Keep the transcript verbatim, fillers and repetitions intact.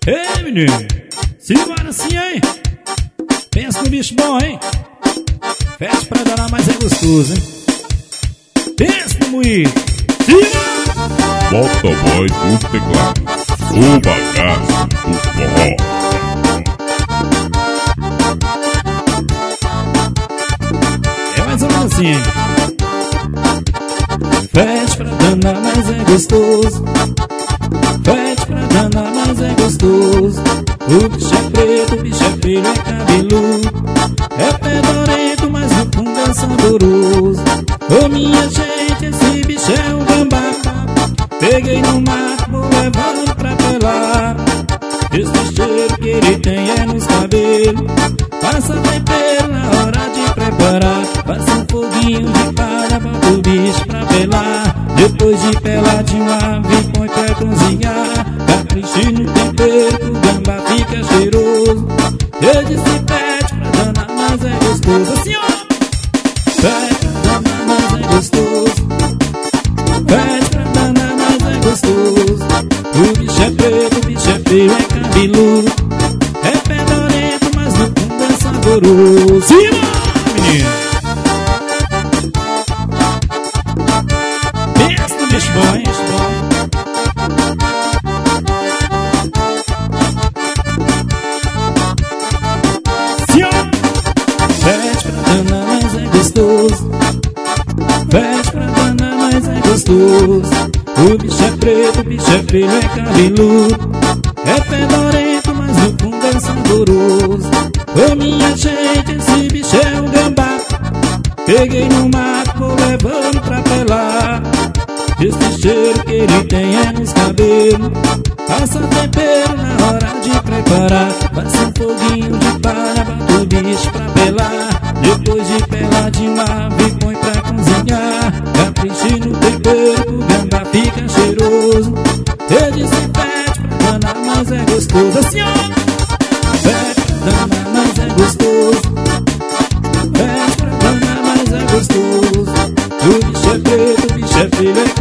Ei, menino, simbora assim, hein? Pensa no bicho bom, hein? Fete pra danar, mas é gostoso, hein? Pensa no moído. Simbora! Motoboy do teclado, o bagaço do forró. É mais ou menos assim, hein? Fete pra danar, mas é gostoso. Fete pra danar, mas é gostoso. O bicho é preto, o bicho é feio, é cabeludo. É fedorento, mas no fundo é saboroso. Ô minha gente, esse bicho é um gambá. Peguei no mato, vou levando pra pelar. Esse cheiro que ele tem é nos cabelos. Passa tempero na hora de preparar. Passa um foguinho de palha, bota o bicho pra pelar. Depois de peladinho, ave põe pra cozinhar. Capriche no tempero, que o gambá fica cheiroso. Eu disse pede pra danar, mas é gostoso. Assim ó, pede pra danar, mas é gostoso. Pede pra danar, mas é gostoso. O bicho é preto, o bicho é feio, é cabeludo. É fedorento, mas no fundo é saboroso. Simbora, menino! Pensa no bicho bom, hein? Fete pra danar, mas é gostoso. Fete pra danar, mas é gostoso. O bicho é preto, o bicho é feio, é cabeludo. É fedorento, mas no fundo é saboroso. Ô minha gente, esse bicho é um gambá. Peguei no mato, vou levando pra pelar. Esse cheiro que ele tem é nos cabelos. Passa tempero na hora de preparar. Passa um foguinho de palha, bota o bicho pra pelar. Depois de peladinho, ave põe pra cozinhar. Capriche no tempero, o gambá fica cheiroso. Eu disse pede pra danar, mas é gostoso. Assim ó, pede pra danar, mas é gostoso. Pede pra danar, mas é gostoso. O bicho é preto, o bicho é feio, é